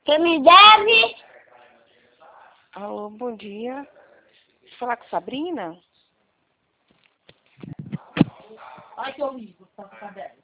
Você me deve? Alô, bom dia. Deixa eu falar com Sabrina? Ai, que horrível, tá com o caderno.